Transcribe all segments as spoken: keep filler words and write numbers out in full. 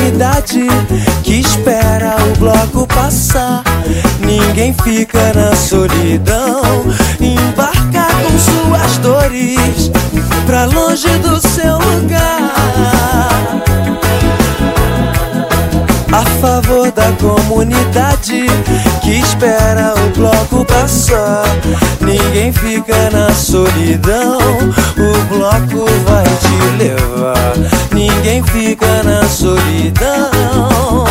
comunidade que espera o bloco passar. Ninguém fica na solidão, embarca com suas dores pra longe do seu lugar. A favor da comunidade que espera o bloco passar. Ninguém fica na solidão, o bloco vai te levar. Ninguém fica na solidão.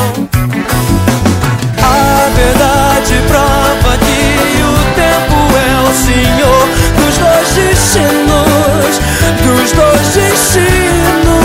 A verdade prova que o tempo é o senhor dos dois destinos, dos dois destinos.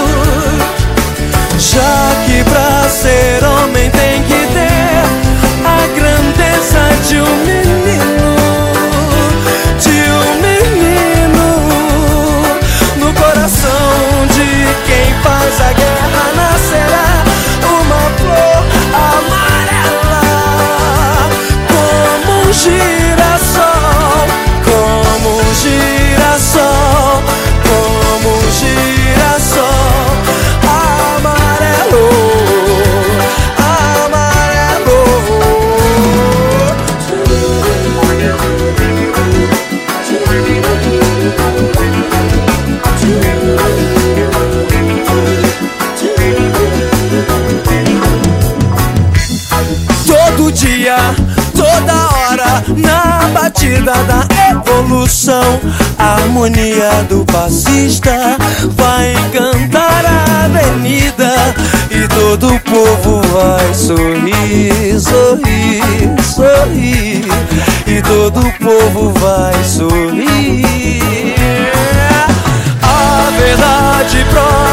Já que pra ser homem tem que ter a grandeza de um menino, de um menino. No coração de quem faz a guerra nascerá uma flor amarela, como um girassol, como um girassol, como um girassol. Todo dia, toda hora, na batida da evolução, a harmonia do passista vai encantar a avenida e todo o povo vai sorrir, sorrir, sorrir, e todo o povo vai sorrir. A verdade prova